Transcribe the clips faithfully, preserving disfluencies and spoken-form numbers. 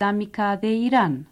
Islámica de Irán.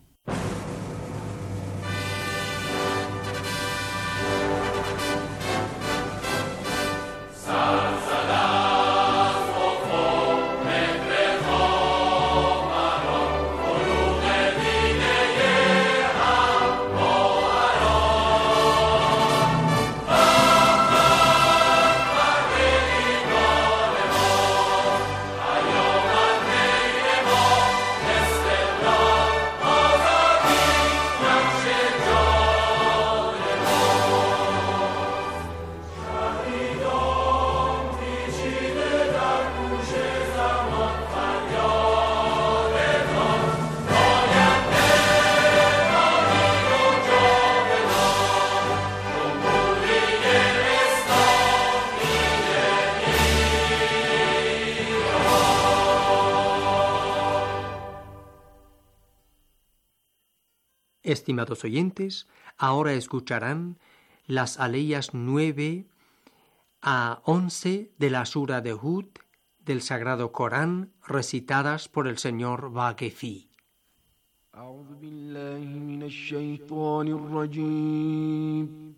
Estimados oyentes, ahora escucharán las aleyas nueve a once de la sura de Hud del Sagrado Corán, recitadas por el señor Vaquefi. أعوذ بالله من الشيطان الرجيم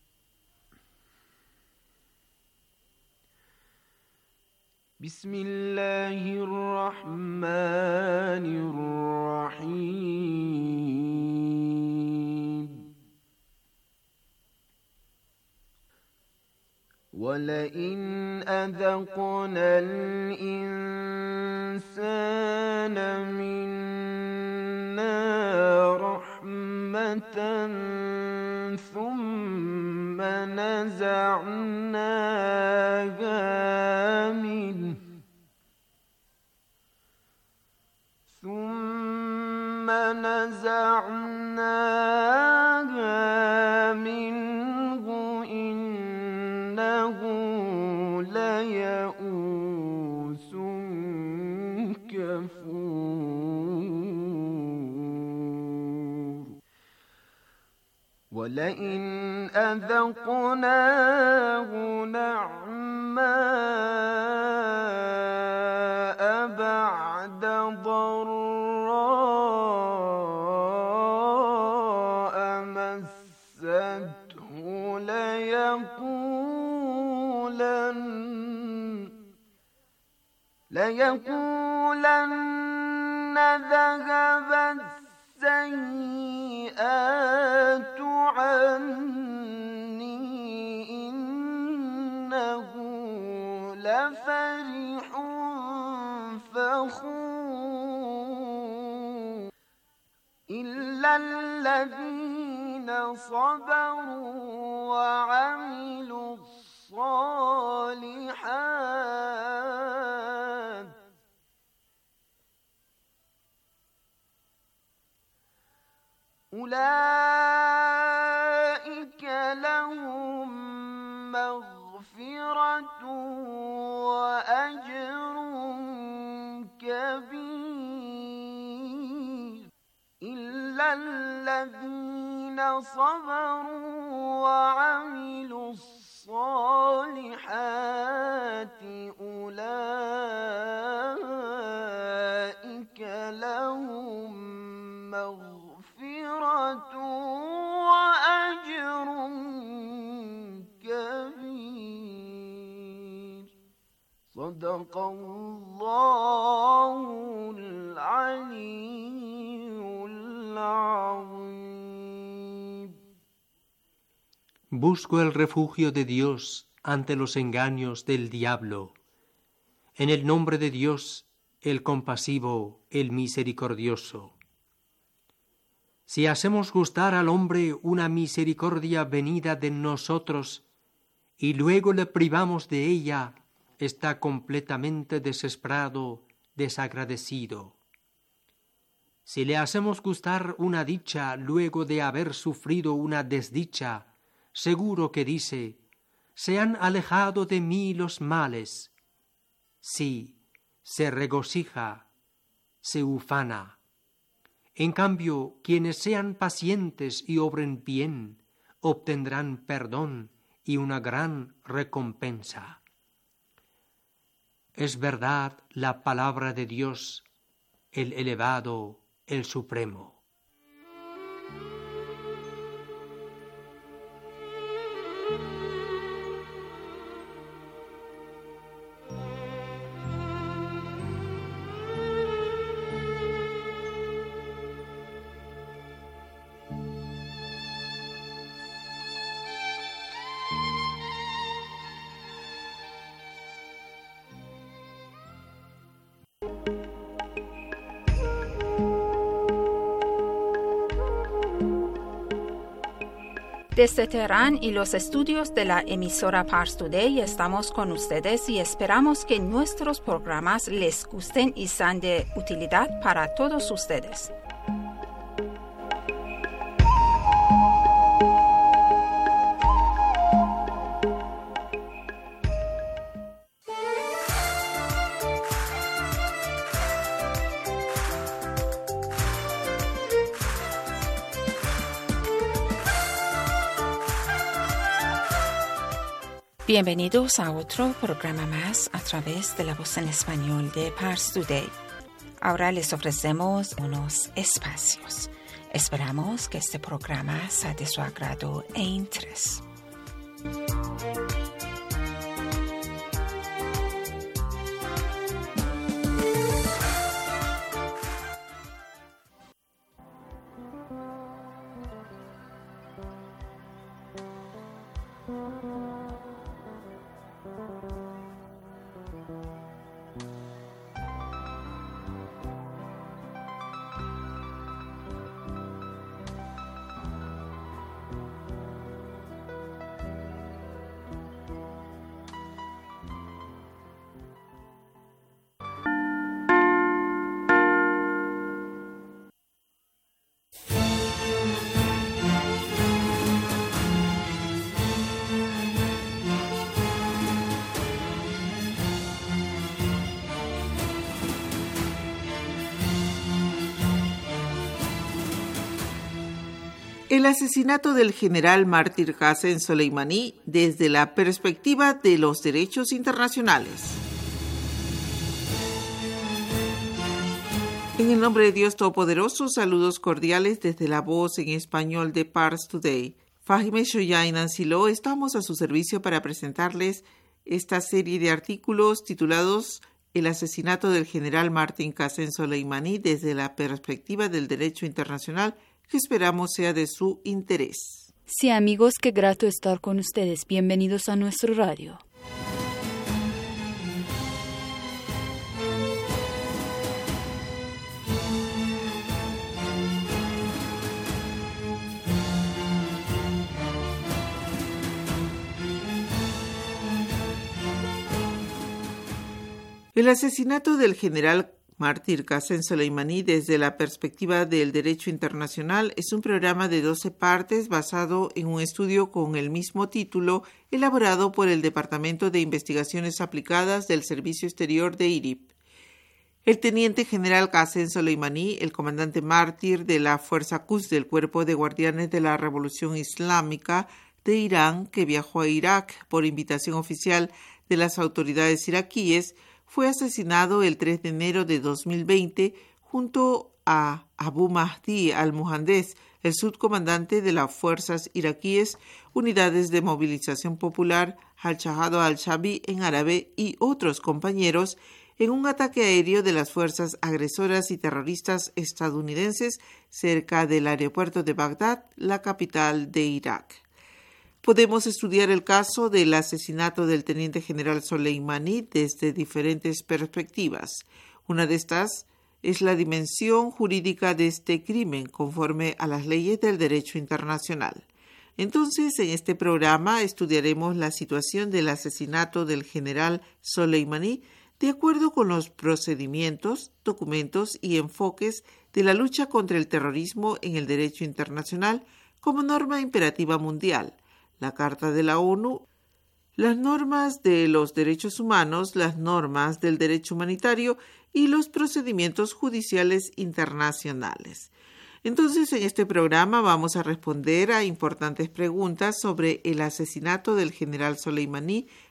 بسم الله الرحمن الرحيم ولئن أذقنا الإنسان منا رحمة ثم نزعناها منه ثم نزعناها منه إنه ليئوس كفور ولئن أذقناه نعماء بعد ضراء مسته ليقولن ليقولن ذهب السيئات عني إنه لفرح فخور إلا الذين صبروا وعملوا الصالحات أولئك لهم مغفرة وأجر كبير إلا الذين صبروا وعملوا الصالحات أولئك لهم مغفرة وأجر كبير صدق الله العلي العظيم. Busco el refugio de Dios ante los engaños del diablo. En el nombre de Dios, el compasivo, el misericordioso. Si hacemos gustar al hombre una misericordia venida de nosotros y luego le privamos de ella, está completamente desesperado, desagradecido. Si le hacemos gustar una dicha luego de haber sufrido una desdicha, seguro que dice: se han alejado de mí los males. Sí, se regocija, se ufana. En cambio, quienes sean pacientes y obren bien, obtendrán perdón y una gran recompensa. Es verdad la palabra de Dios, el elevado, el Supremo. Desde Teherán y los estudios de la emisora Pars Today estamos con ustedes y esperamos que nuestros programas les gusten y sean de utilidad para todos ustedes. Bienvenidos a otro programa más a través de la voz en español de Pars Today. Ahora les ofrecemos unos espacios. Esperamos que este programa sea de su agrado e interés. El asesinato del general mártir Qasem Soleimani desde la perspectiva de los derechos internacionales. En el nombre de Dios Todopoderoso, saludos cordiales desde la voz en español de Pars Today. Fahime Shoya y Nancy Lo estamos a su servicio para presentarles esta serie de artículos titulados El asesinato del general mártir Qasem Soleimani desde la perspectiva del derecho internacional, que esperamos sea de su interés. Sí, amigos, qué grato estar con ustedes. Bienvenidos a nuestro radio. El asesinato del general mártir Qasem Soleimani desde la perspectiva del derecho internacional es un programa de doce partes basado en un estudio con el mismo título elaborado por el Departamento de Investigaciones Aplicadas del Servicio Exterior de I R I P. El teniente general Qasem Soleimani, el comandante mártir de la Fuerza Quds del Cuerpo de Guardianes de la Revolución Islámica de Irán, que viajó a Irak por invitación oficial de las autoridades iraquíes, fue asesinado el tres de enero de dos mil veinte junto a Abu Mahdi al-Muhandis, el subcomandante de las fuerzas iraquíes, unidades de movilización popular, al-Shahad al-Shabi en árabe y otros compañeros, en un ataque aéreo de las fuerzas agresoras y terroristas estadounidenses cerca del aeropuerto de Bagdad, la capital de Irak. Podemos estudiar el caso del asesinato del teniente general Soleimani desde diferentes perspectivas. Una de estas es la dimensión jurídica de este crimen conforme a las leyes del derecho internacional. Entonces, en este programa estudiaremos la situación del asesinato del general Soleimani de acuerdo con los procedimientos, documentos y enfoques de la lucha contra el terrorismo en el derecho internacional como norma imperativa mundial, la Carta de la ONU, las normas de los derechos humanos, las normas del derecho humanitario y los procedimientos judiciales internacionales. Entonces, en este programa vamos a responder a importantes preguntas sobre el asesinato del general Soleimani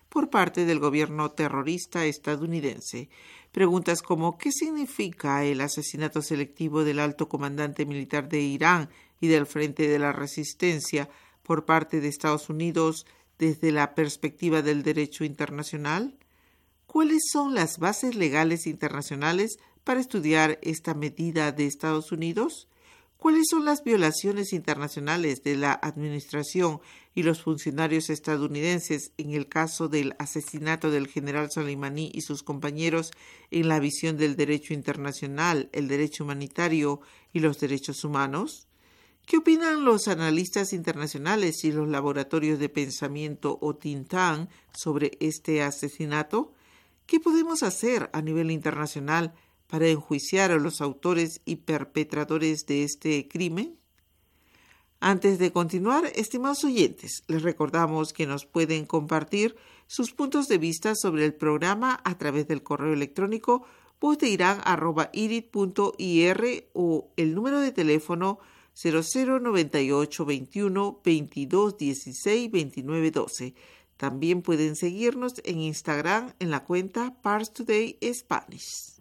por parte del gobierno terrorista estadounidense. Preguntas como ¿qué significa el asesinato selectivo del alto comandante militar de Irán y del Frente de la Resistencia por parte de Estados Unidos desde la perspectiva del derecho internacional? ¿Cuáles son las bases legales internacionales para estudiar esta medida de Estados Unidos? ¿Cuáles son las violaciones internacionales de la administración y los funcionarios estadounidenses en el caso del asesinato del general Soleimani y sus compañeros en la visión del derecho internacional, el derecho humanitario y los derechos humanos? ¿Qué opinan los analistas internacionales y los laboratorios de pensamiento o think tank sobre este asesinato? ¿Qué podemos hacer a nivel internacional para enjuiciar a los autores y perpetradores de este crimen? Antes de continuar, estimados oyentes, les recordamos que nos pueden compartir sus puntos de vista sobre el programa a través del correo electrónico voz de irán arroba i r i t punto i r o el número de teléfono cero cero noventa y ocho veintiuno veintidós dieciséis veintinueve doce. También pueden seguirnos en Instagram en la cuenta Pars Today Spanish.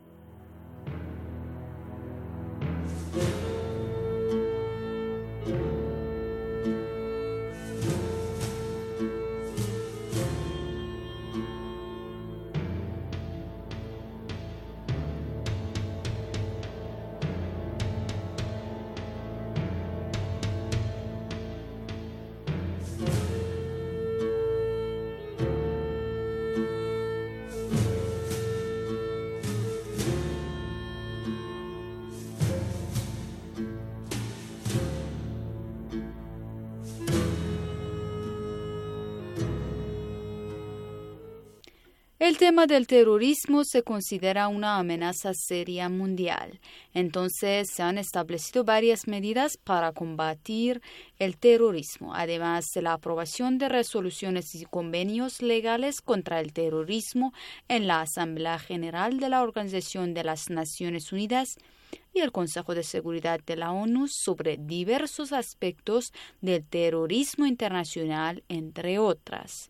El tema del terrorismo se considera una amenaza seria mundial. Entonces, se han establecido varias medidas para combatir el terrorismo, además de la aprobación de resoluciones y convenios legales contra el terrorismo en la Asamblea General de la Organización de las Naciones Unidas y el Consejo de Seguridad de la ONU sobre diversos aspectos del terrorismo internacional, entre otras.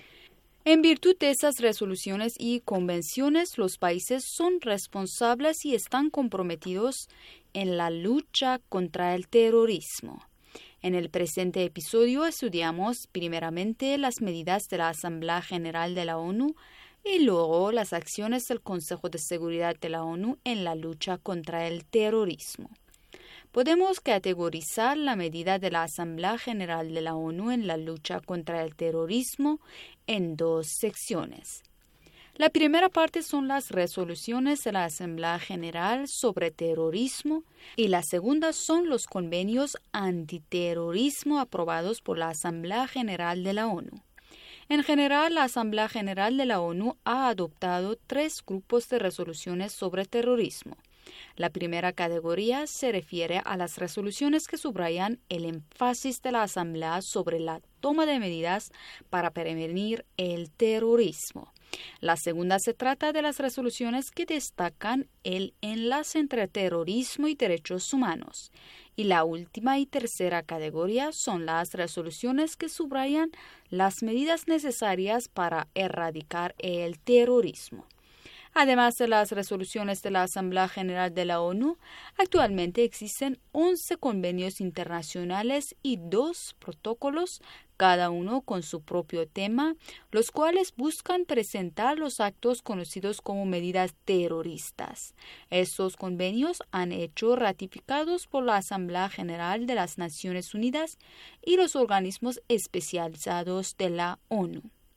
En virtud de esas resoluciones y convenciones, los países son responsables y están comprometidos en la lucha contra el terrorismo. En el presente episodio estudiamos primeramente las medidas de la Asamblea General de la ONU y luego las acciones del Consejo de Seguridad de la ONU en la lucha contra el terrorismo. Podemos categorizar la medida de la Asamblea General de la ONU en la lucha contra el terrorismo en dos secciones. La primera parte son las resoluciones de la Asamblea General sobre terrorismo y la segunda son los convenios antiterrorismo aprobados por la Asamblea General de la ONU. En general, la Asamblea General de la ONU ha adoptado tres grupos de resoluciones sobre terrorismo. La primera categoría se refiere a las resoluciones que subrayan el énfasis de la Asamblea sobre la toma de medidas para prevenir el terrorismo. La segunda se trata de las resoluciones que destacan el enlace entre terrorismo y derechos humanos. Y la última y tercera categoría son las resoluciones que subrayan las medidas necesarias para erradicar el terrorismo. Además de las resoluciones de la Asamblea General de la ONU, actualmente existen once convenios internacionales y dos protocolos, cada uno con su propio tema, los cuales buscan presentar los actos conocidos como medidas terroristas. Estos convenios han hecho ratificados por la Asamblea General de las Naciones Unidas y los organismos especializados de la ONU.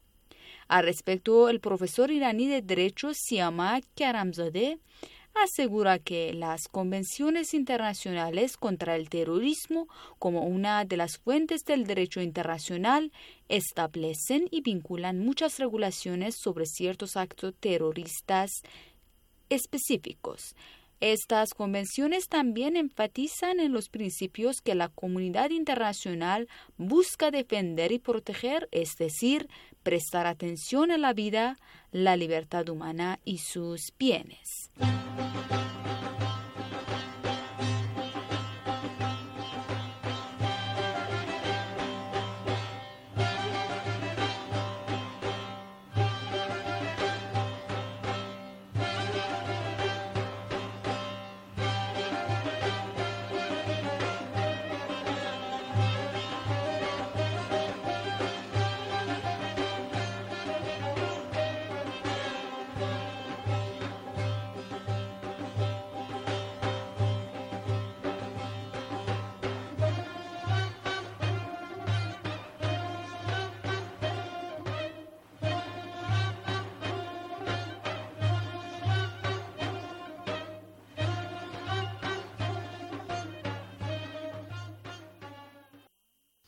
Al respecto, el profesor iraní de Derecho Siamak Karamzadeh asegura que las convenciones internacionales contra el terrorismo, como una de las fuentes del derecho internacional, establecen y vinculan muchas regulaciones sobre ciertos actos terroristas específicos. Estas convenciones también enfatizan en los principios que la comunidad internacional busca defender y proteger, es decir, prestar atención a la vida, la libertad humana y sus bienes.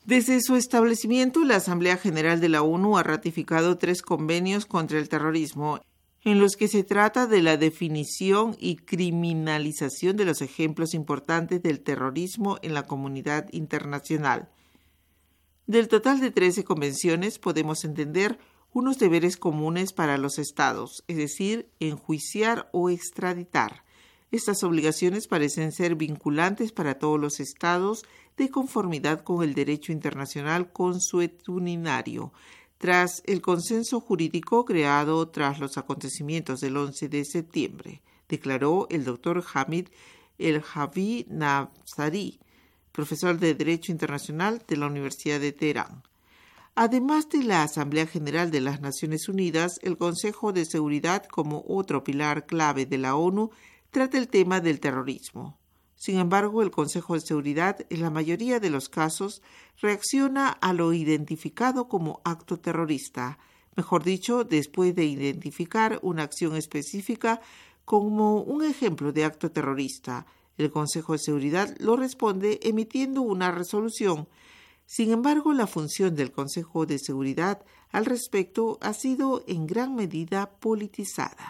Desde su establecimiento, la Asamblea General de la ONU ha ratificado tres convenios contra el terrorismo, en los que se trata de la definición y criminalización de los ejemplos importantes del terrorismo en la comunidad internacional. Del total de trece convenciones podemos entender unos deberes comunes para los estados, es decir, enjuiciar o extraditar. Estas obligaciones parecen ser vinculantes para todos los estados de conformidad con el derecho internacional consuetudinario, tras el consenso jurídico creado tras los acontecimientos del once de septiembre, declaró el doctor Hamid El-Javi Nafzari, profesor de Derecho Internacional de la Universidad de Teherán. Además de la Asamblea General de las Naciones Unidas, el Consejo de Seguridad, como otro pilar clave de la ONU, trata el tema del terrorismo. Sin embargo, el Consejo de Seguridad, en la mayoría de los casos, reacciona a lo identificado como acto terrorista, mejor dicho, después de identificar una acción específica como un ejemplo de acto terrorista. El Consejo de Seguridad lo responde emitiendo una resolución. Sin embargo, la función del Consejo de Seguridad al respecto ha sido en gran medida politizada.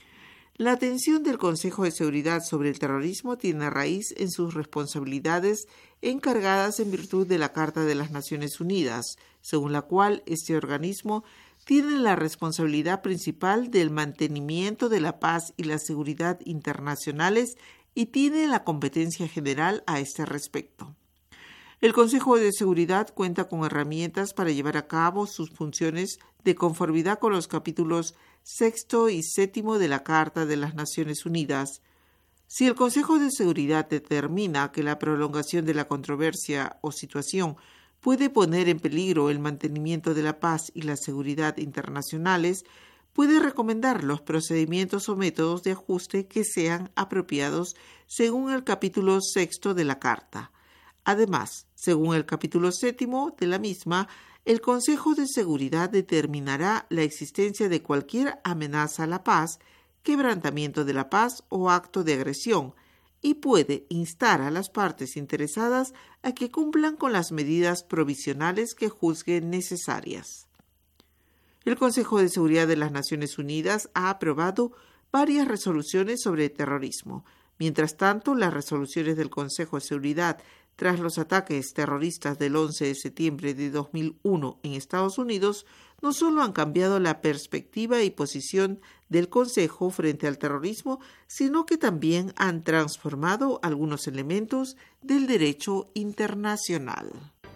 La atención del Consejo de Seguridad sobre el terrorismo tiene raíz en sus responsabilidades encargadas en virtud de la Carta de las Naciones Unidas, según la cual este organismo tiene la responsabilidad principal del mantenimiento de la paz y la seguridad internacionales y tiene la competencia general a este respecto. El Consejo de Seguridad cuenta con herramientas para llevar a cabo sus funciones de conformidad con los capítulos sexto y séptimo de la Carta de las Naciones Unidas. Si el Consejo de Seguridad determina que la prolongación de la controversia o situación puede poner en peligro el mantenimiento de la paz y la seguridad internacionales, puede recomendar los procedimientos o métodos de ajuste que sean apropiados según el capítulo sexto de la Carta. Además, según el capítulo séptimo de la misma, el Consejo de Seguridad determinará la existencia de cualquier amenaza a la paz, quebrantamiento de la paz o acto de agresión, y puede instar a las partes interesadas a que cumplan con las medidas provisionales que juzguen necesarias. El Consejo de Seguridad de las Naciones Unidas ha aprobado varias resoluciones sobre terrorismo. Mientras tanto, las resoluciones del Consejo de Seguridad tras los ataques terroristas del once de septiembre de dos mil uno en Estados Unidos, no solo han cambiado la perspectiva y posición del Consejo frente al terrorismo, sino que también han transformado algunos elementos del derecho internacional.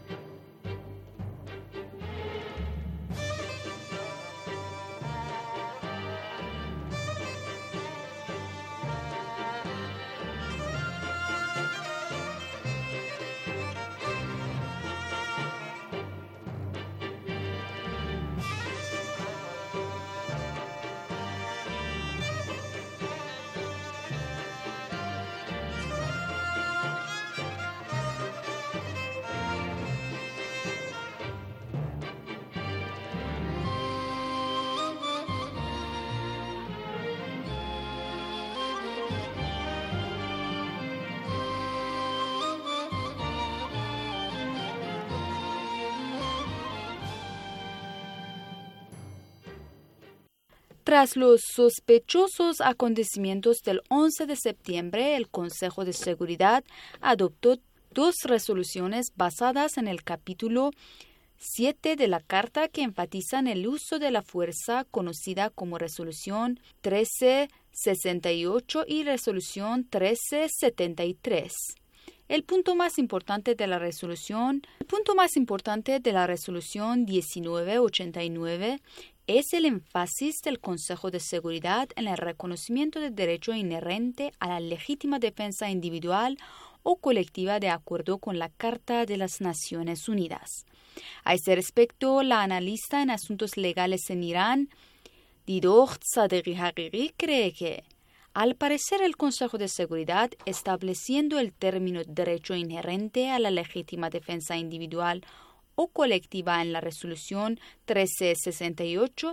Tras los sospechosos acontecimientos del once de septiembre, el Consejo de Seguridad adoptó dos resoluciones basadas en el capítulo siete de la Carta que enfatizan el uso de la fuerza, conocida como Resolución trece sesenta y ocho y Resolución trece setenta y tres. El punto más importante de la resolución, el punto más importante de la resolución diecinueve ochenta y nueve es el énfasis del Consejo de Seguridad en el reconocimiento del derecho inherente a la legítima defensa individual o colectiva de acuerdo con la Carta de las Naciones Unidas. A este respecto, la analista en asuntos legales en Irán, Didor Sadeghi Haqiqi, cree que, al parecer, el Consejo de Seguridad, estableciendo el término derecho inherente a la legítima defensa individual o colectiva en la resolución trece sesenta y ocho,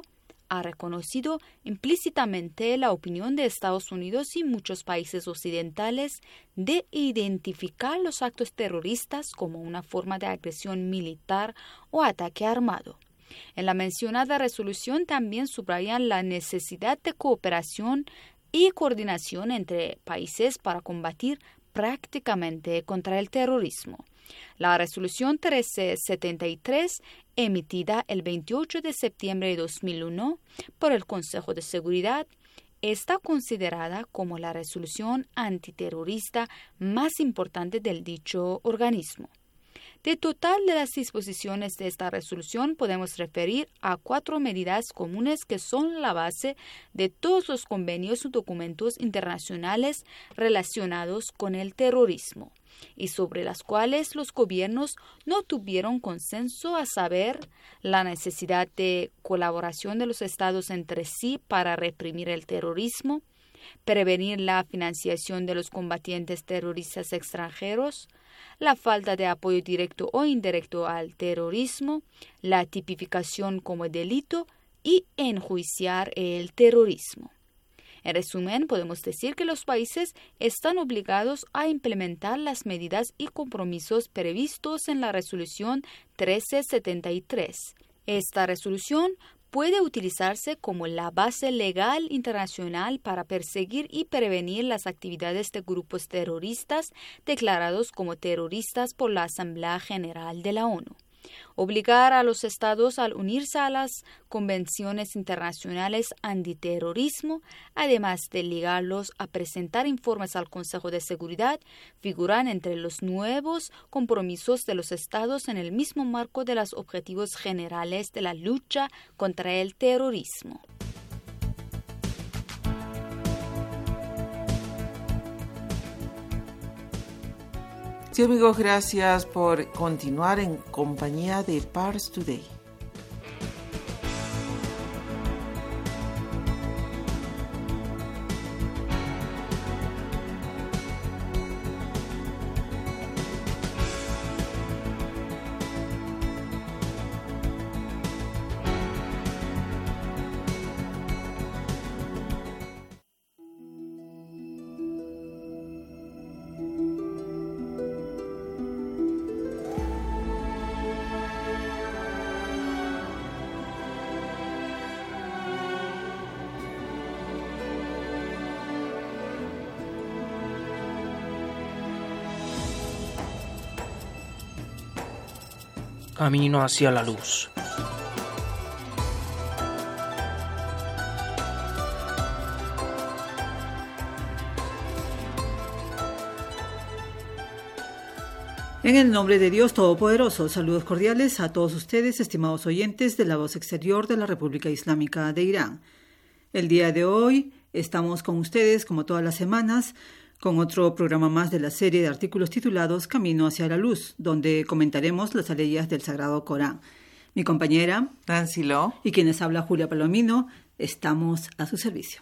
ha reconocido implícitamente la opinión de Estados Unidos y muchos países occidentales de identificar los actos terroristas como una forma de agresión militar o ataque armado. En la mencionada resolución también subrayan la necesidad de cooperación y coordinación entre países para combatir prácticamente contra el terrorismo. La resolución trece setenta y tres, emitida el veintiocho de septiembre de dos mil uno por el Consejo de Seguridad, está considerada como la resolución antiterrorista más importante del dicho organismo. De total de las disposiciones de esta resolución podemos referir a cuatro medidas comunes que son la base de todos los convenios y documentos internacionales relacionados con el terrorismo y sobre las cuales los gobiernos no tuvieron consenso, a saber, la necesidad de colaboración de los estados entre sí para reprimir el terrorismo, prevenir la financiación de los combatientes terroristas extranjeros, la falta de apoyo directo o indirecto al terrorismo, la tipificación como delito y enjuiciar el terrorismo. En resumen, podemos decir que los países están obligados a implementar las medidas y compromisos previstos en la resolución trece setenta y tres. Esta resolución puede utilizarse como la base legal internacional para perseguir y prevenir las actividades de grupos terroristas declarados como terroristas por la Asamblea General de la ONU. Obligar a los estados a unirse a las convenciones internacionales antiterrorismo, además de obligarlos a presentar informes al Consejo de Seguridad, figuran entre los nuevos compromisos de los estados en el mismo marco de los objetivos generales de la lucha contra el terrorismo. Sí, amigos, gracias por continuar en compañía de Pars Today. Camino hacia la luz. En el nombre de Dios Todopoderoso, saludos cordiales a todos ustedes, estimados oyentes de la Voz Exterior de la República Islámica de Irán. El día de hoy estamos con ustedes, como todas las semanas, con otro programa más de la serie de artículos titulados Camino hacia la Luz, donde comentaremos las aleyas del Sagrado Corán. Mi compañera Nancy Lo y quienes habla Julia Palomino, estamos a su servicio.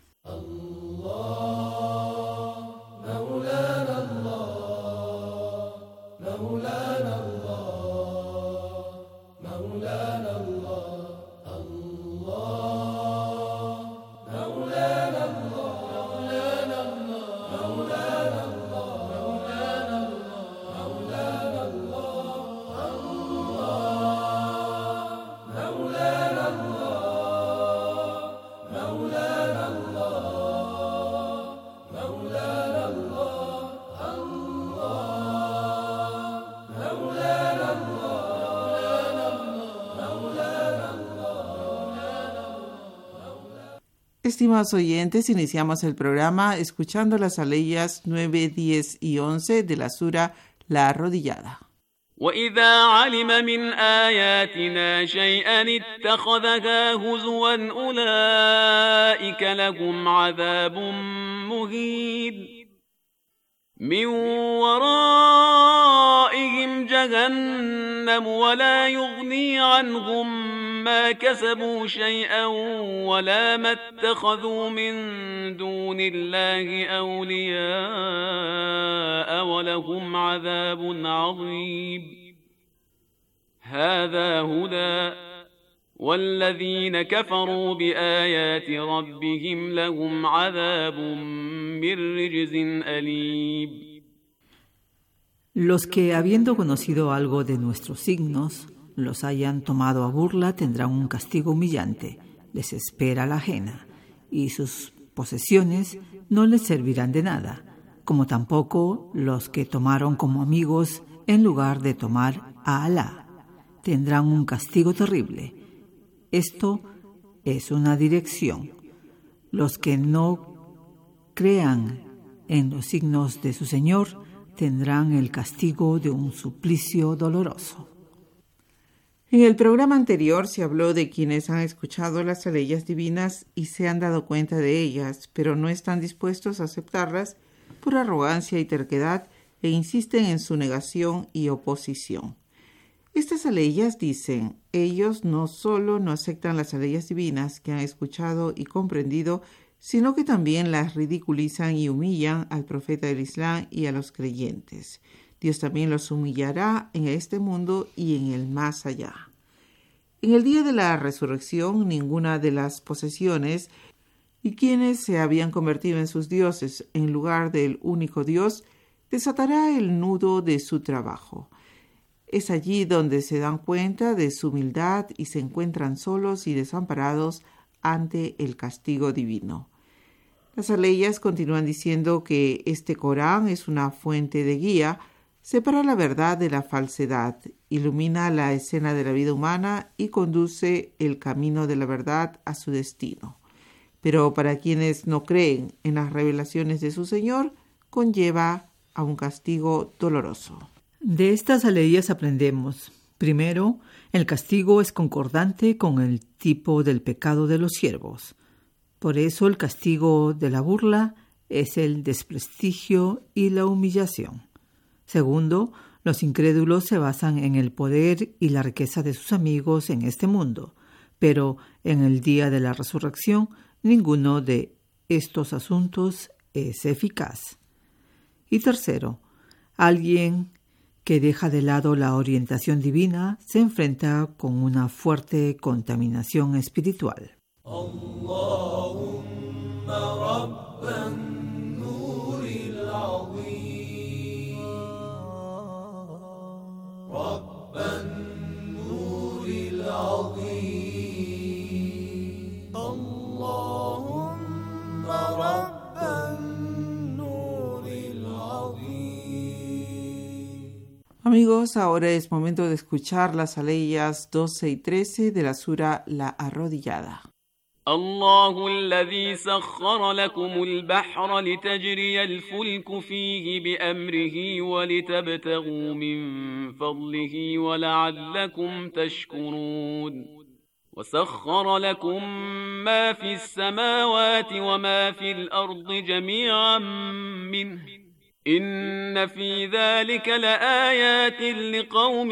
Estimados oyentes, iniciamos el programa escuchando las aleyas nueve, diez y once de la sura La Arrodillada. وَإِذَا عَلِمَ مِنْ آيَاتِنَا شَيْئًا اتَّخَذَهَا هُزُوًا أُولَئِكَ لَهُمْ عَذَابٌ مُهِينٌ من ورائهم جهنم ولا يغني عنهم ما كسبوا شيئا ولا ما اتخذوا من دون الله أولياء ولهم عذاب عظيم هذا هدى والذين كفروا بآيات ربهم لهم عذاب من رجز أليم. Los que, habiendo conocido algo de nuestros signos, los hayan tomado a burla, tendrán un castigo humillante. Les espera la ajena, y sus posesiones no les servirán de nada, como tampoco los que tomaron como amigos en lugar de tomar a Alá. Tendrán un castigo terrible. Esto es una dirección. Los que no crean en los signos de su Señor tendrán el castigo de un suplicio doloroso. En el programa anterior se habló de quienes han escuchado las leyes divinas y se han dado cuenta de ellas, pero no están dispuestos a aceptarlas por arrogancia y terquedad e insisten en su negación y oposición. Estas aleyas dicen, ellos no solo no aceptan las aleyas divinas que han escuchado y comprendido, sino que también las ridiculizan y humillan al profeta del Islam y a los creyentes. Dios también los humillará en este mundo y en el más allá. En el día de la resurrección, ninguna de las posesiones y quienes se habían convertido en sus dioses en lugar del único Dios, desatará el nudo de su trabajo. Es allí donde se dan cuenta de su humildad y se encuentran solos y desamparados ante el castigo divino. Las aleyas continúan diciendo que este Corán es una fuente de guía, separa la verdad de la falsedad, ilumina la escena de la vida humana y conduce el camino de la verdad a su destino. Pero para quienes no creen en las revelaciones de su Señor, conlleva a un castigo doloroso. De estas aleyas aprendemos, primero, el castigo es concordante con el tipo del pecado de los siervos. Por eso el castigo de la burla es el desprestigio y la humillación. Segundo, los incrédulos se basan en el poder y la riqueza de sus amigos en este mundo, pero en el día de la resurrección ninguno de estos asuntos es eficaz. Y tercero, alguien que deja de lado la orientación divina se enfrenta con una fuerte contaminación espiritual. Allahumma rabban nuril azim, rabban nuril azim, Allahumma rabban nuril azim. Amigos, ahora es momento de escuchar las aleyas doce y trece de la sura La Arrodillada. الله الذي سخر لكم البحر لتجري الفلك فيه بأمره ولتبتغوا من فضله ولعلكم تشكرون وسخر لكم ما في السماوات وما في الأرض جميعا منه إن في ذلك لآيات لقوم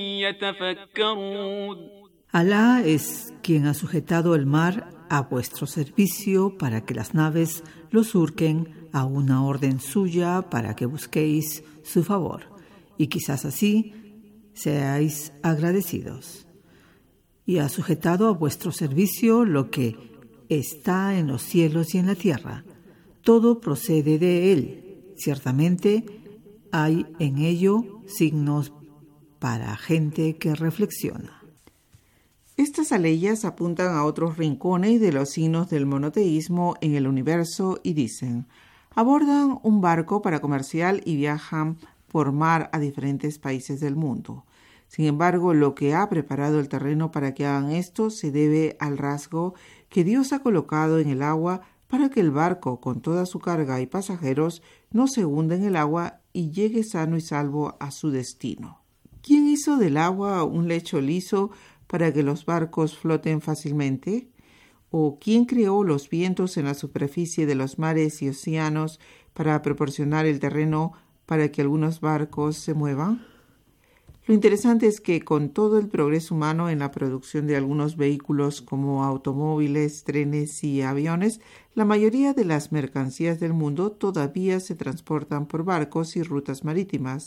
يتفكرون. Alá es quien ha sujetado el mar a vuestro servicio para que las naves lo surquen a una orden suya para que busquéis su favor, y quizás así seáis agradecidos. Y ha sujetado a vuestro servicio lo que está en los cielos y en la tierra. Todo procede de él. Ciertamente hay en ello signos para gente que reflexiona. Estas aleyas apuntan a otros rincones de los signos del monoteísmo en el universo y dicen: abordan un barco para comercial y viajan por mar a diferentes países del mundo. Sin embargo, lo que ha preparado el terreno para que hagan esto se debe al rasgo que Dios ha colocado en el agua para que el barco, con toda su carga y pasajeros, no se hunda en el agua y llegue sano y salvo a su destino. ¿Quién hizo del agua un lecho liso para que los barcos floten fácilmente? ¿O quién creó los vientos en la superficie de los mares y océanos para proporcionar el terreno para que algunos barcos se muevan? Lo interesante es que con todo el progreso humano en la producción de algunos vehículos como automóviles, trenes y aviones, la mayoría de las mercancías del mundo todavía se transportan por barcos y rutas marítimas.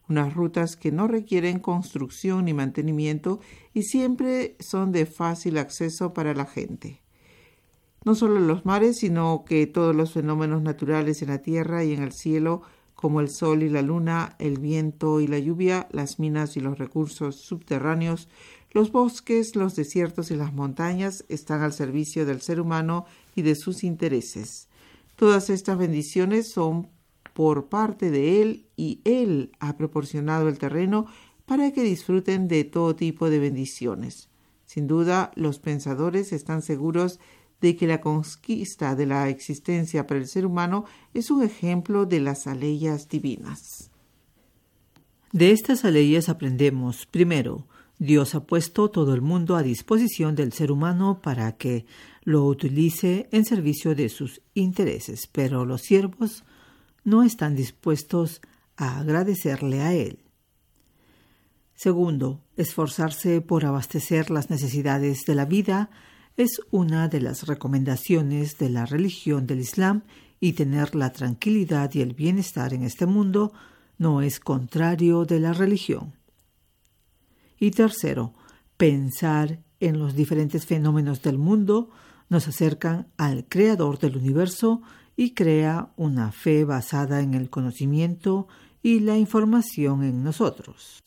unas rutas que no requieren construcción ni mantenimiento y siempre son de fácil acceso para la gente. No solo los mares, sino que todos los fenómenos naturales en la tierra y en el cielo, como el sol y la luna, el viento y la lluvia, las minas y los recursos subterráneos, los bosques, los desiertos y las montañas, están al servicio del ser humano y de sus intereses. Todas estas bendiciones son por parte de Él y Él ha proporcionado el terreno para que disfruten de todo tipo de bendiciones. Sin duda, los pensadores están seguros de que la conquista de la existencia para el ser humano es un ejemplo de las aleyas divinas. De estas aleyas aprendemos, primero, Dios ha puesto todo el mundo a disposición del ser humano para que lo utilice en servicio de sus intereses, pero los siervos no están dispuestos a agradecerle a él. Segundo, esforzarse por abastecer las necesidades de la vida es una de las recomendaciones de la religión del Islam y tener la tranquilidad y el bienestar en este mundo no es contrario de la religión. Y tercero, pensar en los diferentes fenómenos del mundo nos acercan al Creador del universo y crea una fe basada en el conocimiento y la información en nosotros.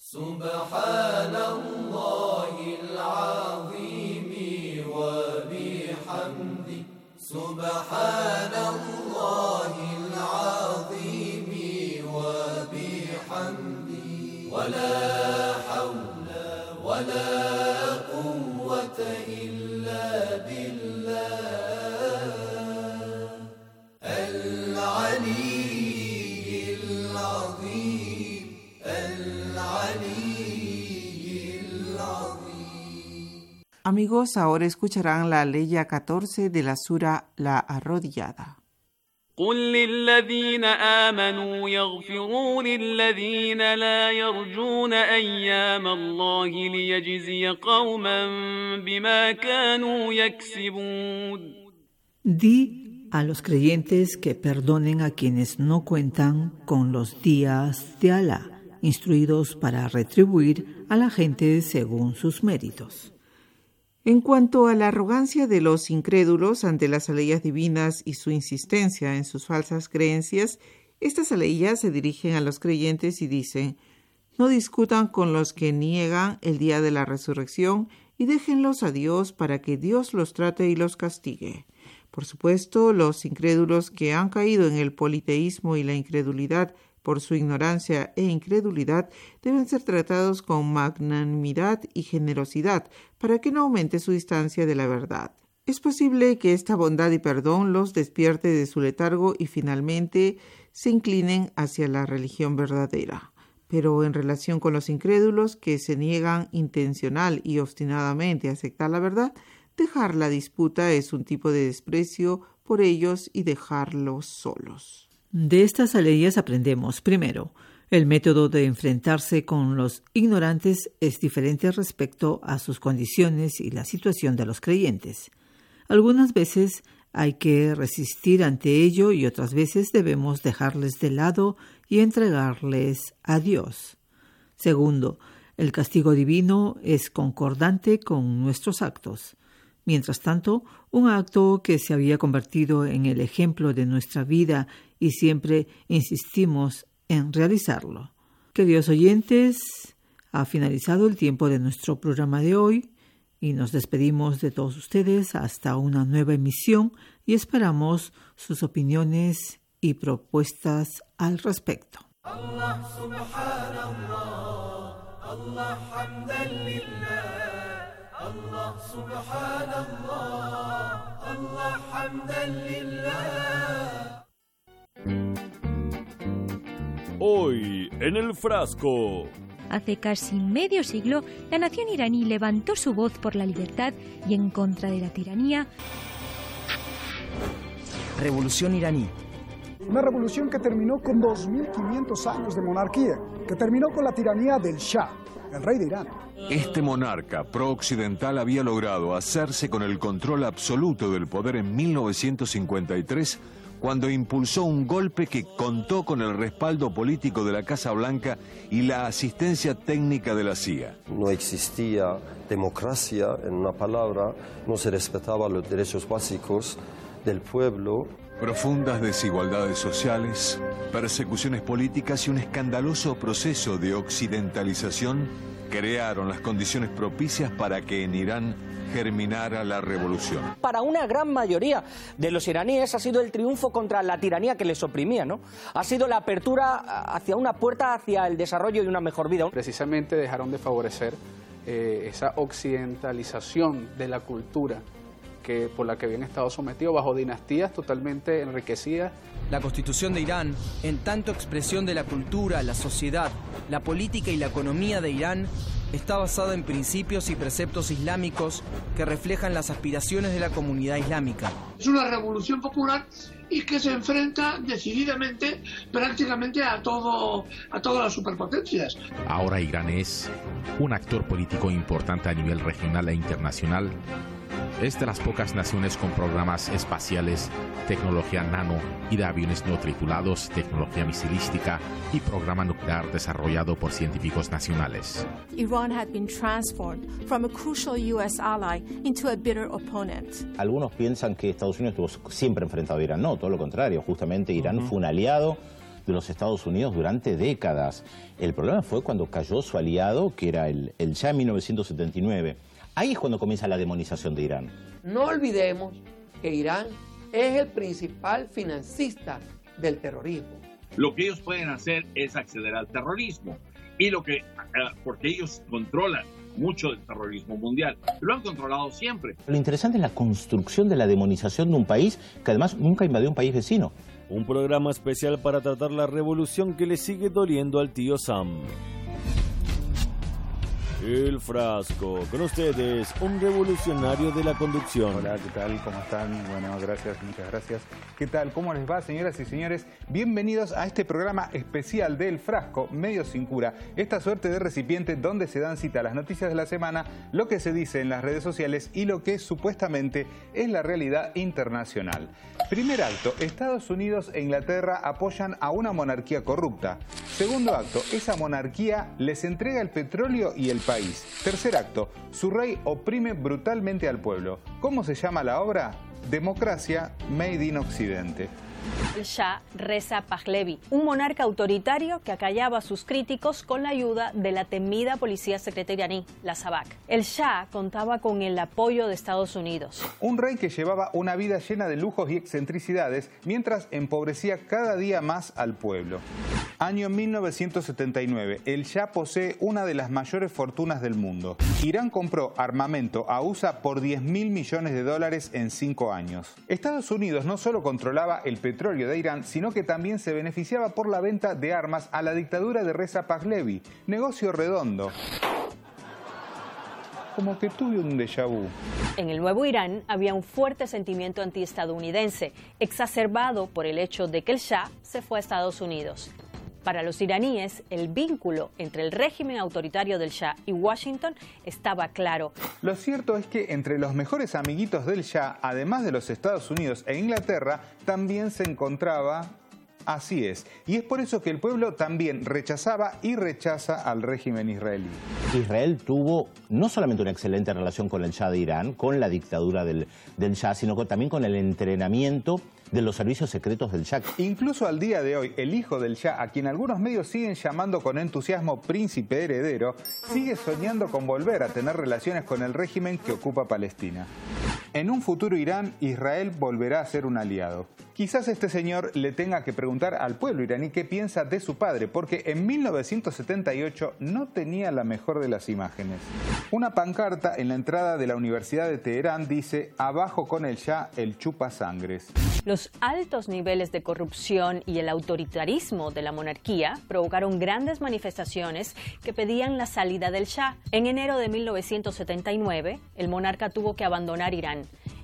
Amigos, ahora escucharán la aleya catorce de la sura La Arrodillada. قل للذين آمنوا يغفروا للذين لا يرجون أيام الله ليجزي قوما بما كانوا يكسبون. Di a los creyentes que perdonen a quienes no cuentan con los días de Alá, instruidos para retribuir a la gente según sus méritos. En cuanto a la arrogancia de los incrédulos ante las aleyas divinas y su insistencia en sus falsas creencias, estas aleyas se dirigen a los creyentes y dicen: no discutan con los que niegan el día de la resurrección y déjenlos a Dios para que Dios los trate y los castigue. Por supuesto, los incrédulos que han caído en el politeísmo y la incredulidad por su ignorancia e incredulidad, deben ser tratados con magnanimidad y generosidad para que no aumente su distancia de la verdad. Es posible que esta bondad y perdón los despierte de su letargo y finalmente se inclinen hacia la religión verdadera. Pero en relación con los incrédulos que se niegan intencional y obstinadamente a aceptar la verdad, dejar la disputa es un tipo de desprecio por ellos y dejarlos solos. De estas aleyas aprendemos, primero, el método de enfrentarse con los ignorantes es diferente respecto a sus condiciones y la situación de los creyentes. Algunas veces hay que resistir ante ello y otras veces debemos dejarles de lado y entregarles a Dios. Segundo, el castigo divino es concordante con nuestros actos. Mientras tanto, un acto que se había convertido en el ejemplo de nuestra vida y siempre insistimos en realizarlo. Queridos oyentes, ha finalizado el tiempo de nuestro programa de hoy y nos despedimos de todos ustedes hasta una nueva emisión y esperamos sus opiniones y propuestas al respecto. Allah, subhanallah, Allah, hamdan lillah. Allah, subhanallah, Allah, hamdan lillah. Hoy en el frasco. Hace casi medio siglo, la nación iraní levantó su voz por la libertad y en contra de la tiranía. Revolución iraní. Una revolución que terminó con dos mil quinientos años de monarquía, que terminó con la tiranía del Shah, el rey de Irán. Este monarca pro-occidental había logrado hacerse con el control absoluto del poder en mil novecientos cincuenta y tres, cuando impulsó un golpe que contó con el respaldo político de la Casa Blanca y la asistencia técnica de la C I A. No existía democracia, en una palabra, no se respetaban los derechos básicos del pueblo. Profundas desigualdades sociales, persecuciones políticas y un escandaloso proceso de occidentalización crearon las condiciones propicias para que en Irán germinara la revolución. Para una gran mayoría de los iraníes ha sido el triunfo contra la tiranía que les oprimía, ¿no? Ha sido la apertura hacia una puerta hacia el desarrollo y una mejor vida. Precisamente dejaron de favorecer eh, esa occidentalización de la cultura que, por la que habían estado sometidos bajo dinastías totalmente enriquecidas. La Constitución de Irán, en tanto expresión de la cultura, la sociedad, la política y la economía de Irán, está basada en principios y preceptos islámicos que reflejan las aspiraciones de la comunidad islámica. Es una revolución popular y que se enfrenta decididamente prácticamente a todo a todas las superpotencias. Ahora Irán es un actor político importante a nivel regional e internacional. Es de las pocas naciones con programas espaciales, tecnología nano y de aviones no tripulados, tecnología misilística y programa nuclear desarrollado por científicos nacionales. Iran had been transformed from a crucial U S ally into a bitter opponent. Algunos piensan que Estados Unidos estuvo siempre enfrentado a Irán. No, todo lo contrario. Justamente Irán uh-huh. fue un aliado de los Estados Unidos durante décadas. El problema fue cuando cayó su aliado, que era el, el Shah en mil novecientos setenta y nueve. Ahí es cuando comienza la demonización de Irán. No olvidemos que Irán es el principal financista del terrorismo. Lo que ellos pueden hacer es acceder al terrorismo, y lo que, porque ellos controlan mucho del terrorismo mundial. Lo han controlado siempre. Lo interesante es la construcción de la demonización de un país que además nunca invadió un país vecino. Un programa especial para tratar la revolución que le sigue doliendo al tío Sam. El Frasco, con ustedes, un revolucionario de la conducción. Hola, ¿qué tal? ¿Cómo están? Bueno, gracias, muchas gracias. ¿Qué tal? ¿Cómo les va, señoras y señores? Bienvenidos a este programa especial del Frasco, medio sin cura. Esta suerte de recipiente donde se dan cita las noticias de la semana, lo que se dice en las redes sociales y lo que supuestamente es la realidad internacional. Primer acto, Estados Unidos e Inglaterra apoyan a una monarquía corrupta. Segundo acto, esa monarquía les entrega el petróleo y el país. Tercer acto, su rey oprime brutalmente al pueblo. ¿Cómo se llama la obra? Democracia Made in Occidente. El Shah Reza Pahlavi, un monarca autoritario que acallaba a sus críticos con la ayuda de la temida policía secreta iraní, la Sabak. El Shah contaba con el apoyo de Estados Unidos. Un rey que llevaba una vida llena de lujos y excentricidades mientras empobrecía cada día más al pueblo. Año mil novecientos setenta y nueve. El Shah posee una de las mayores fortunas del mundo. Irán compró armamento a U S A por diez mil millones de dólares en cinco años. Estados Unidos no solo controlaba el petróleo de Irán, sino que también se beneficiaba por la venta de armas a la dictadura de Reza Pahlavi. Negocio redondo. Como que tuve un déjà vu. En el nuevo Irán había un fuerte sentimiento antiestadounidense, exacerbado por el hecho de que el Shah se fue a Estados Unidos. Para los iraníes, el vínculo entre el régimen autoritario del Shah y Washington estaba claro. Lo cierto es que entre los mejores amiguitos del Shah, además de los Estados Unidos e Inglaterra, también se encontraba... Así es, y es por eso que el pueblo también rechazaba y rechaza al régimen israelí. Israel tuvo no solamente una excelente relación con el Shah de Irán, con la dictadura del, del Shah, sino que también con el entrenamiento de los servicios secretos del Shah. Incluso al día de hoy, el hijo del Shah, a quien algunos medios siguen llamando con entusiasmo príncipe heredero, sigue soñando con volver a tener relaciones con el régimen que ocupa Palestina. En un futuro Irán, Israel volverá a ser un aliado. Quizás este señor le tenga que preguntar al pueblo iraní qué piensa de su padre, porque en mil novecientos setenta y ocho no tenía la mejor de las imágenes. Una pancarta en la entrada de la Universidad de Teherán dice: abajo con el Shah, el chupasangres. Los altos niveles de corrupción y el autoritarismo de la monarquía provocaron grandes manifestaciones que pedían la salida del Shah. En enero de mil novecientos setenta y nueve, el monarca tuvo que abandonar Irán.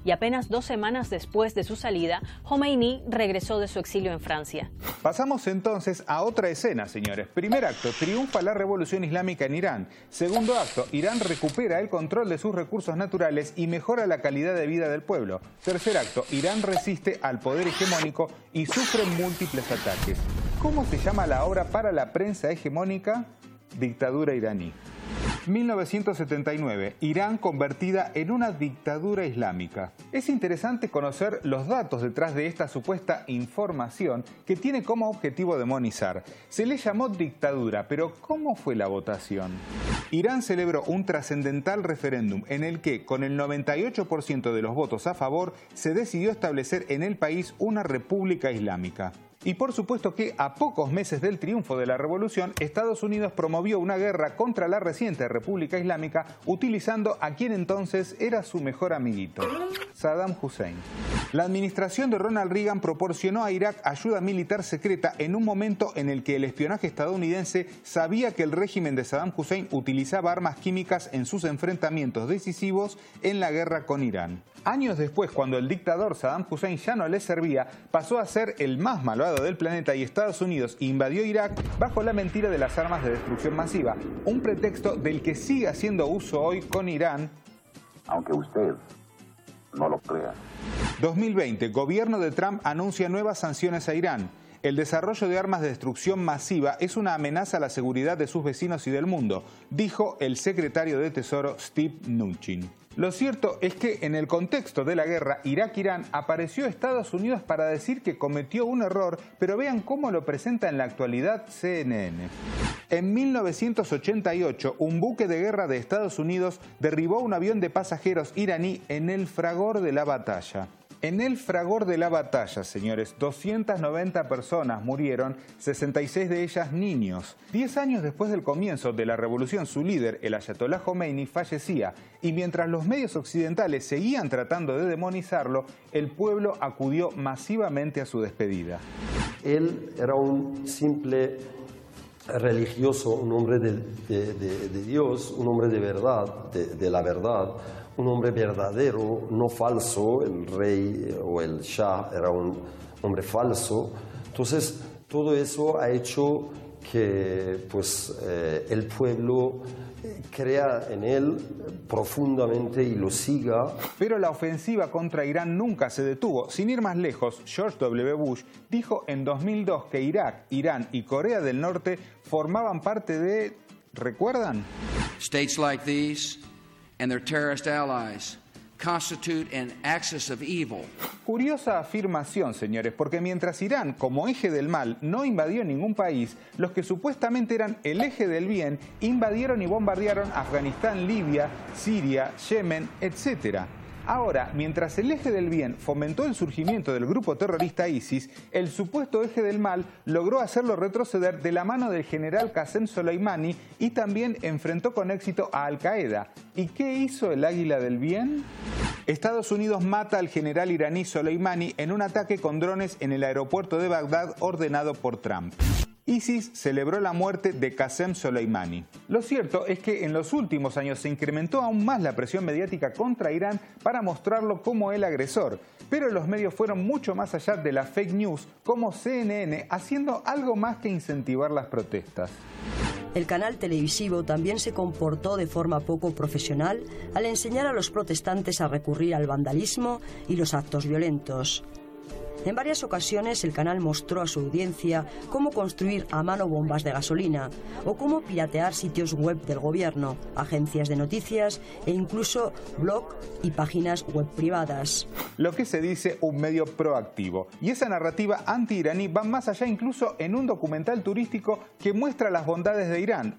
y apenas dos semanas después de su salida, Khomeini regresó de su exilio en Francia. Pasamos entonces a otra escena, señores. Primer acto, triunfa la revolución islámica en Irán. Segundo acto, Irán recupera el control de sus recursos naturales y mejora la calidad de vida del pueblo. Tercer acto, Irán resiste al poder hegemónico y sufre múltiples ataques. ¿Cómo se llama la obra para la prensa hegemónica? Dictadura iraní. mil novecientos setenta y nueve, Irán convertida en una dictadura islámica. Es interesante conocer los datos detrás de esta supuesta información que tiene como objetivo demonizar. Se le llamó dictadura, pero ¿cómo fue la votación? Irán celebró un trascendental referéndum en el que, con el noventa y ocho por ciento de los votos a favor, se decidió establecer en el país una república islámica. Y por supuesto que a pocos meses del triunfo de la revolución, Estados Unidos promovió una guerra contra la reciente República Islámica utilizando a quien entonces era su mejor amiguito, Saddam Hussein. La administración de Ronald Reagan proporcionó a Irak ayuda militar secreta en un momento en el que el espionaje estadounidense sabía que el régimen de Saddam Hussein utilizaba armas químicas en sus enfrentamientos decisivos en la guerra con Irán. Años después, cuando el dictador Saddam Hussein ya no le servía, pasó a ser el más malvado del planeta y Estados Unidos invadió Irak bajo la mentira de las armas de destrucción masiva, un pretexto del que sigue haciendo uso hoy con Irán, aunque usted no lo crea. dos mil veinte, gobierno de Trump anuncia nuevas sanciones a Irán. El desarrollo de armas de destrucción masiva es una amenaza a la seguridad de sus vecinos y del mundo, dijo el secretario de Tesoro Steve Mnuchin. Lo cierto es que en el contexto de la guerra Irak-Irán apareció Estados Unidos para decir que cometió un error, pero vean cómo lo presenta en la actualidad C N N. En mil novecientos ochenta y ocho, un buque de guerra de Estados Unidos derribó un avión de pasajeros iraní en el fragor de la batalla. En el fragor de la batalla, señores, doscientas noventa personas murieron, sesenta y seis de ellas niños. Diez años después del comienzo de la revolución, su líder, el Ayatollah Khomeini, fallecía. Y mientras los medios occidentales seguían tratando de demonizarlo, el pueblo acudió masivamente a su despedida. Él era un simple religioso, un hombre de, de, de, de Dios, un hombre de verdad, de, de la verdad. Un hombre verdadero, no falso. El rey o el Shah era un hombre falso. Entonces, todo eso ha hecho que pues, eh, el pueblo crea en él profundamente y lo siga. Pero la ofensiva contra Irán nunca se detuvo. Sin ir más lejos, George W. Bush dijo en dos mil dos que Irak, Irán y Corea del Norte formaban parte de... ¿recuerdan? States like these and their terrorist allies constitute an axis of evil. Curiosa afirmación, señores, porque mientras Irán, como eje del mal, no invadió ningún país, los que supuestamente eran el eje del bien invadieron y bombardearon Afganistán, Libia, Siria, Yemen, etcétera. Ahora, mientras el eje del bien fomentó el surgimiento del grupo terrorista ISIS, el supuesto eje del mal logró hacerlo retroceder de la mano del general Qasem Soleimani y también enfrentó con éxito a Al-Qaeda. ¿Y qué hizo el águila del bien? Estados Unidos mata al general iraní Soleimani en un ataque con drones en el aeropuerto de Bagdad ordenado por Trump. ISIS celebró la muerte de Qasem Soleimani. Lo cierto es que en los últimos años se incrementó aún más la presión mediática contra Irán para mostrarlo como el agresor. Pero los medios fueron mucho más allá de la fake news, como C N N, haciendo algo más que incentivar las protestas. El canal televisivo también se comportó de forma poco profesional al enseñar a los protestantes a recurrir al vandalismo y los actos violentos. En varias ocasiones el canal mostró a su audiencia cómo construir a mano bombas de gasolina o cómo piratear sitios web del gobierno, agencias de noticias e incluso blog y páginas web privadas. Lo que se dice un medio proactivo. Y esa narrativa anti-iraní va más allá incluso en un documental turístico que muestra las bondades de Irán.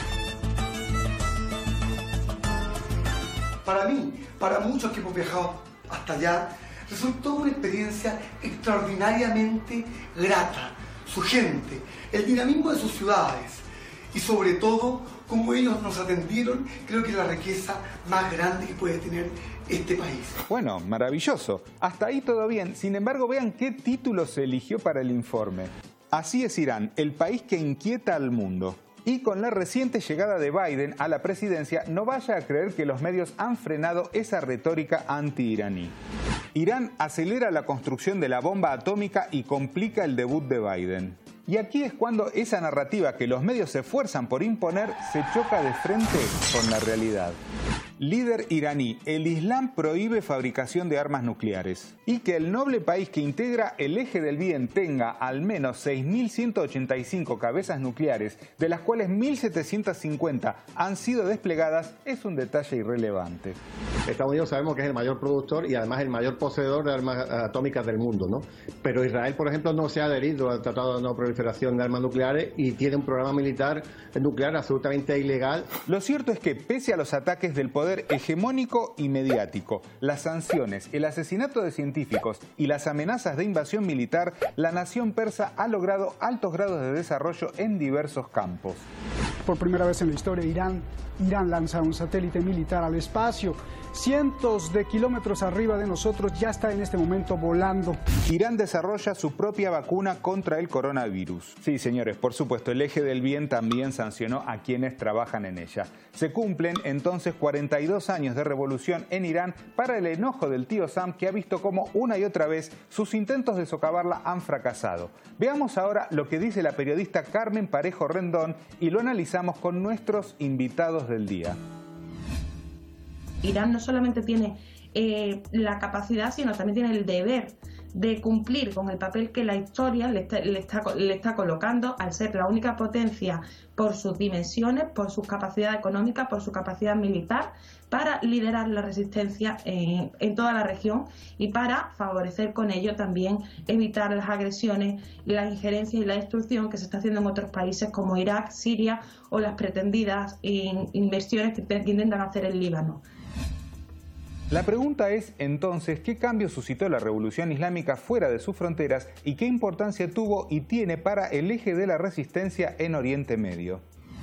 Para mí, para muchos que hemos viajado hasta allá, resultó una experiencia extraordinariamente grata. Su gente, el dinamismo de sus ciudades y sobre todo cómo ellos nos atendieron, creo que es la riqueza más grande que puede tener este país. Bueno, maravilloso. Hasta ahí todo bien. Sin embargo, vean qué título se eligió para el informe. Así es Irán, el país que inquieta al mundo. Y con la reciente llegada de Biden a la presidencia, no vaya a creer que los medios han frenado esa retórica anti-iraní. Irán acelera la construcción de la bomba atómica y complica el debut de Biden. Y aquí es cuando esa narrativa que los medios se esfuerzan por imponer se choca de frente con la realidad. Líder iraní, el Islam prohíbe fabricación de armas nucleares. Y que el noble país que integra el eje del bien tenga al menos seis mil ciento ochenta y cinco cabezas nucleares, de las cuales mil setecientas cincuenta han sido desplegadas, es un detalle irrelevante. Estados Unidos sabemos que es el mayor productor y además el mayor poseedor de armas atómicas del mundo, ¿no? Pero Israel, por ejemplo, no se ha adherido al Tratado de No Proliferación de Armas Nucleares y tiene un programa militar nuclear absolutamente ilegal. Lo cierto es que, pese a los ataques del poder hegemónico y mediático, las sanciones, el asesinato de científicos y las amenazas de invasión militar, la nación persa ha logrado altos grados de desarrollo en diversos campos. Por primera vez en la historia, Irán, Irán lanza un satélite militar al espacio. Cientos de kilómetros arriba de nosotros, ya está en este momento volando. Irán desarrolla su propia vacuna contra el coronavirus. Sí, señores, por supuesto, el eje del bien también sancionó a quienes trabajan en ella. Se cumplen entonces cuarenta y dos años de revolución en Irán para el enojo del tío Sam, que ha visto cómo una y otra vez sus intentos de socavarla han fracasado. Veamos ahora lo que dice la periodista Carmen Parejo Rendón y lo analizamos con nuestros invitados del día. Irán no solamente tiene eh, la capacidad, sino también tiene el deber de cumplir con el papel que la historia le está, le está, le está colocando al ser la única potencia por sus dimensiones, por su capacidad económica, por su capacidad militar, para liderar la resistencia en, en toda la región y para favorecer con ello también evitar las agresiones, las injerencias y la destrucción que se está haciendo en otros países como Irak, Siria o las pretendidas in, inversiones que, que intentan hacer en Líbano. La pregunta es, entonces, ¿qué cambio suscitó la revolución islámica fuera de sus fronteras y qué importancia tuvo y tiene para el eje de la resistencia en Oriente Medio?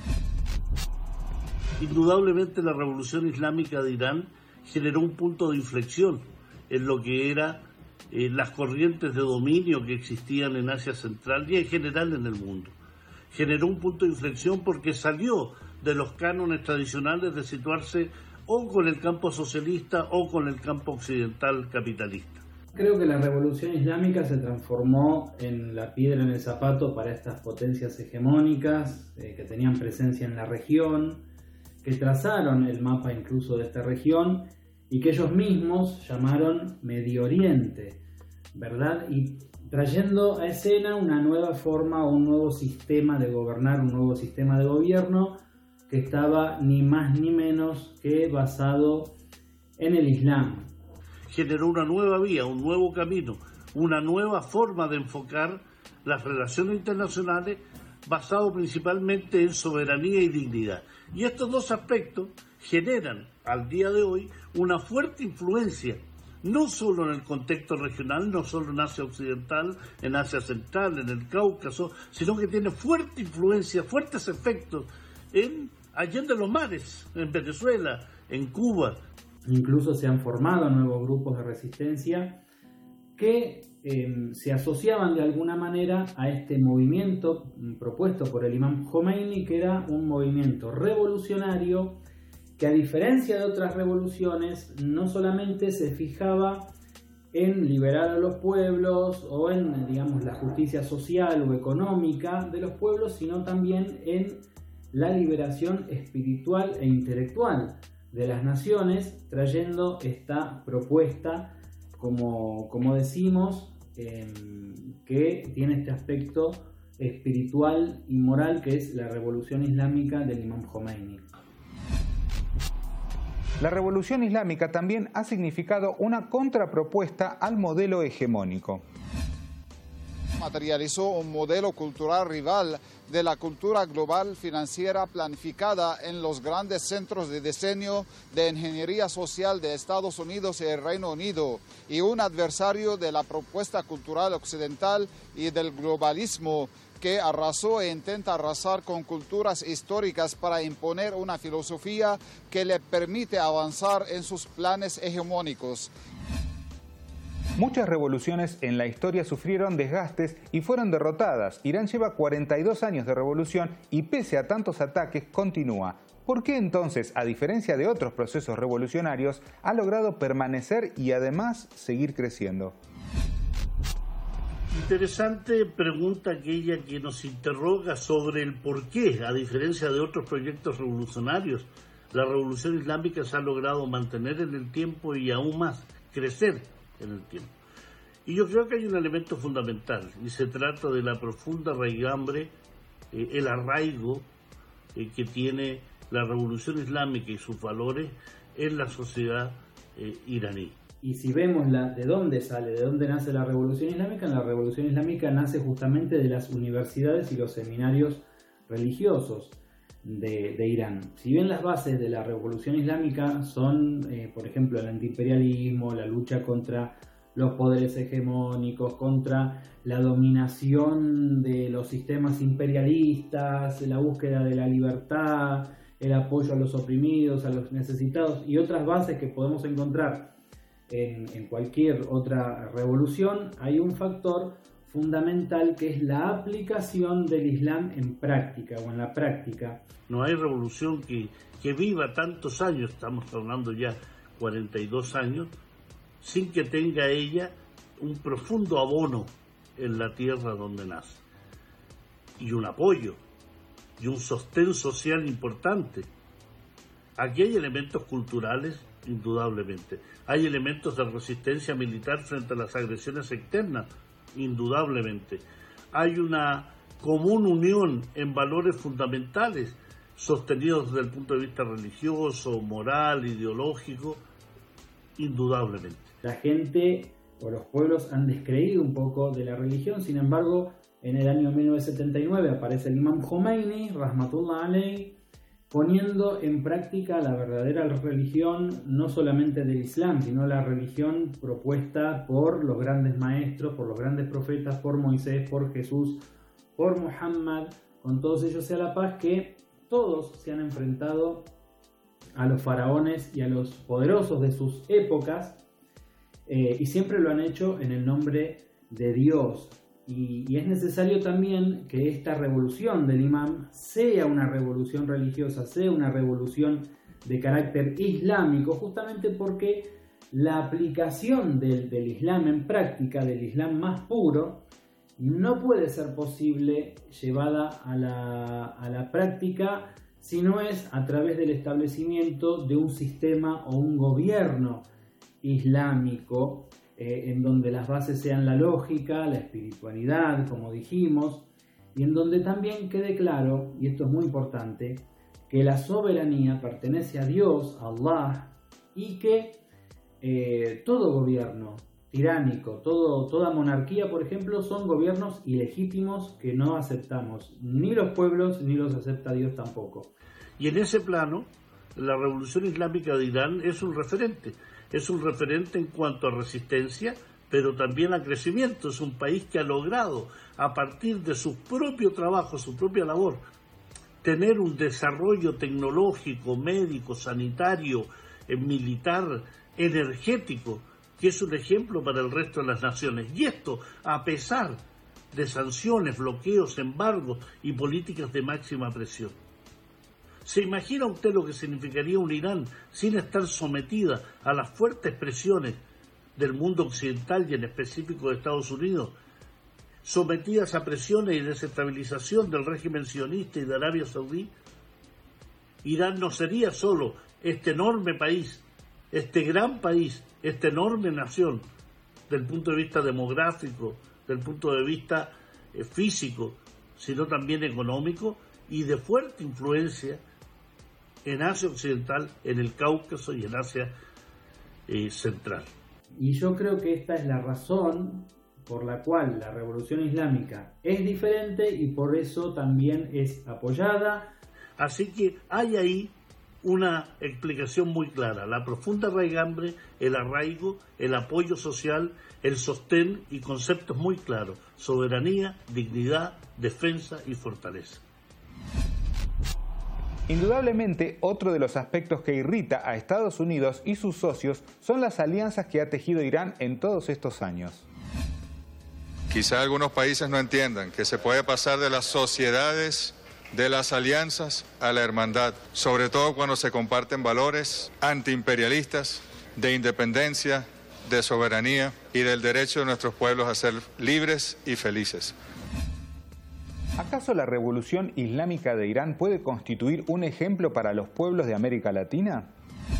Indudablemente la revolución islámica de Irán generó un punto de inflexión en lo que eran eh, las corrientes de dominio que existían en Asia Central y en general en el mundo. Generó un punto de inflexión porque salió de los cánones tradicionales de situarse o con el campo socialista o con el campo occidental capitalista. Creo que la revolución islámica se transformó en la piedra en el zapato para estas potencias hegemónicas eh, que tenían presencia en la región, que trazaron el mapa incluso de esta región y que ellos mismos llamaron Medio Oriente, ¿verdad? Y trayendo a escena una nueva forma o un nuevo sistema de gobernar, un nuevo sistema de gobierno que estaba ni más ni menos que basado en el Islam. Generó una nueva vía, un nuevo camino, una nueva forma de enfocar las relaciones internacionales basado principalmente en soberanía y dignidad. Y estos dos aspectos generan al día de hoy una fuerte influencia, no solo en el contexto regional, no solo en Asia Occidental, en Asia Central, en el Cáucaso, sino que tiene fuerte influencia, fuertes efectos en allende los mares, en Venezuela, en Cuba. Incluso se han formado nuevos grupos de resistencia que eh, se asociaban de alguna manera a este movimiento propuesto por el imam Khomeini, que era un movimiento revolucionario que, a diferencia de otras revoluciones, no solamente se fijaba en liberar a los pueblos o en, digamos, la justicia social o económica de los pueblos, sino también en la liberación espiritual e intelectual de las naciones, trayendo esta propuesta, como, como decimos, eh, que tiene este aspecto espiritual y moral, que es la revolución islámica del imam Khomeini. La revolución islámica también ha significado una contrapropuesta al modelo hegemónico. Materializó un modelo cultural rival de la cultura global financiera planificada en los grandes centros de diseño de ingeniería social de Estados Unidos y el Reino Unido, y un adversario de la propuesta cultural occidental y del globalismo, que arrasó e intenta arrasar con culturas históricas para imponer una filosofía que le permite avanzar en sus planes hegemónicos. Muchas revoluciones en la historia sufrieron desgastes y fueron derrotadas. Irán lleva cuarenta y dos años de revolución y pese a tantos ataques continúa. ¿Por qué entonces, a diferencia de otros procesos revolucionarios, ha logrado permanecer y además seguir creciendo? Interesante pregunta aquella que nos interroga sobre el por qué, a diferencia de otros proyectos revolucionarios, la revolución islámica se ha logrado mantener en el tiempo y aún más crecer en el tiempo. Y yo creo que hay un elemento fundamental, y se trata de la profunda raigambre, eh, el arraigo eh, que tiene la revolución islámica y sus valores en la sociedad eh, iraní. Y si vemos la, de dónde sale, de dónde nace la revolución islámica, la revolución islámica nace justamente de las universidades y los seminarios religiosos de, de Irán. Si bien las bases de la revolución islámica son, eh, por ejemplo, el antiimperialismo, la lucha contra los poderes hegemónicos, contra la dominación de los sistemas imperialistas, la búsqueda de la libertad, el apoyo a los oprimidos, a los necesitados y otras bases que podemos encontrar en, en cualquier otra revolución, hay un factor fundamental que es la aplicación del Islam en práctica o en la práctica. No hay revolución que, que viva tantos años, estamos hablando ya cuarenta y dos años, sin que tenga ella un profundo abono en la tierra donde nace, y un apoyo, y un sostén social importante. Aquí hay elementos culturales, indudablemente. Hay elementos de resistencia militar frente a las agresiones externas, indudablemente. Hay una común unión en valores fundamentales, sostenidos desde el punto de vista religioso, moral, ideológico, indudablemente. La gente o los pueblos han descreído un poco de la religión, sin embargo, en el año mil novecientos setenta y nueve aparece el Imam Khomeini, Rahmatullah Alayhi, poniendo en práctica la verdadera religión, no solamente del Islam, sino la religión propuesta por los grandes maestros, por los grandes profetas, por Moisés, por Jesús, por Muhammad, con todos ellos sea la paz, que todos se han enfrentado a los faraones y a los poderosos de sus épocas, eh, y siempre lo han hecho en el nombre de Dios. Y, y es necesario también que esta revolución del imam sea una revolución religiosa, sea una revolución de carácter islámico, justamente porque la aplicación del, del Islam en práctica, del Islam más puro, no puede ser posible llevada a la, a la práctica si no es a través del establecimiento de un sistema o un gobierno islámico, Eh, en donde las bases sean la lógica, la espiritualidad, como dijimos, y en donde también quede claro, y esto es muy importante, que la soberanía pertenece a Dios, a Allah, y que eh, todo gobierno tiránico, todo, toda monarquía, por ejemplo, son gobiernos ilegítimos que no aceptamos, ni los pueblos, ni los acepta Dios tampoco. Y en ese plano, la revolución islámica de Irán es un referente. Es un referente en cuanto a resistencia, pero también a crecimiento. Es un país que ha logrado, a partir de su propio trabajo, su propia labor, tener un desarrollo tecnológico, médico, sanitario, eh, militar, energético, que es un ejemplo para el resto de las naciones. Y esto, a pesar de sanciones, bloqueos, embargos y políticas de máxima presión. ¿Se imagina usted lo que significaría un Irán sin estar sometida a las fuertes presiones del mundo occidental y en específico de Estados Unidos? Sometidas a presiones y desestabilización del régimen sionista y de Arabia Saudí. Irán no sería solo este enorme país, este gran país, esta enorme nación, del punto de vista demográfico, del punto de vista eh, físico, sino también económico y de fuerte influencia en Asia Occidental, en el Cáucaso y en Asia eh, Central. Y yo creo que esta es la razón por la cual la revolución islámica es diferente y por eso también es apoyada. Así que hay ahí una explicación muy clara: la profunda raigambre, el arraigo, el apoyo social, el sostén y conceptos muy claros: soberanía, dignidad, defensa y fortaleza. Indudablemente, otro de los aspectos que irrita a Estados Unidos y sus socios son las alianzas que ha tejido Irán en todos estos años. Quizá algunos países no entiendan que se puede pasar de las sociedades, de las alianzas, a la hermandad, sobre todo cuando se comparten valores antiimperialistas, de independencia, de soberanía y del derecho de nuestros pueblos a ser libres y felices. ¿Acaso la revolución islámica de Irán puede constituir un ejemplo para los pueblos de América Latina?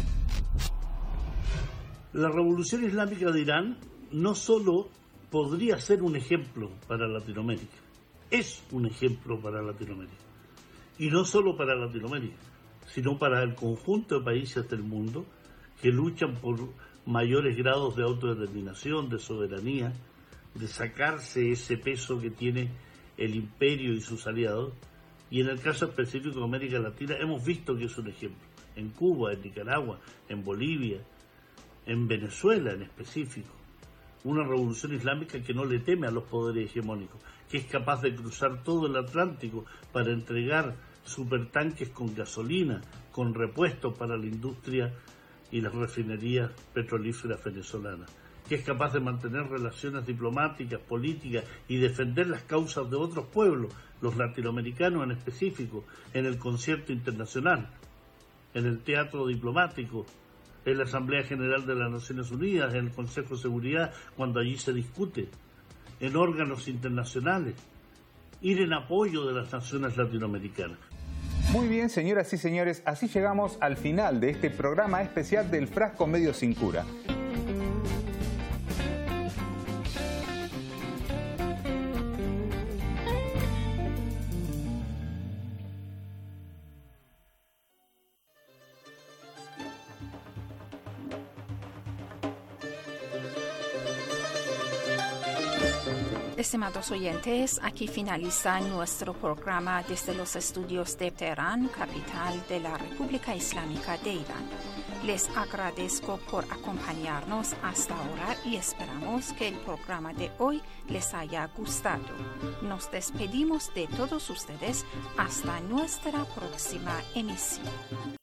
La revolución islámica de Irán no solo podría ser un ejemplo para Latinoamérica, es un ejemplo para Latinoamérica. Y no solo para Latinoamérica, sino para el conjunto de países del mundo que luchan por mayores grados de autodeterminación, de soberanía, de sacarse ese peso que tiene el imperio y sus aliados, y en el caso específico de América Latina hemos visto que es un ejemplo, en Cuba, en Nicaragua, en Bolivia, en Venezuela en específico, una revolución islámica que no le teme a los poderes hegemónicos, que es capaz de cruzar todo el Atlántico para entregar supertanques con gasolina, con repuestos para la industria y las refinerías petrolíferas venezolanas, que es capaz de mantener relaciones diplomáticas, políticas y defender las causas de otros pueblos, los latinoamericanos en específico, en el concierto internacional, en el teatro diplomático, en la Asamblea General de las Naciones Unidas, en el Consejo de Seguridad, cuando allí se discute, en órganos internacionales, ir en apoyo de las naciones latinoamericanas. Muy bien, señoras y señores, así llegamos al final de este programa especial del Frasco Medio Sin Cura. Estimados oyentes, aquí finaliza nuestro programa desde los estudios de Teherán, capital de la República Islámica de Irán. Les agradezco por acompañarnos hasta ahora y esperamos que el programa de hoy les haya gustado. Nos despedimos de todos ustedes hasta nuestra próxima emisión.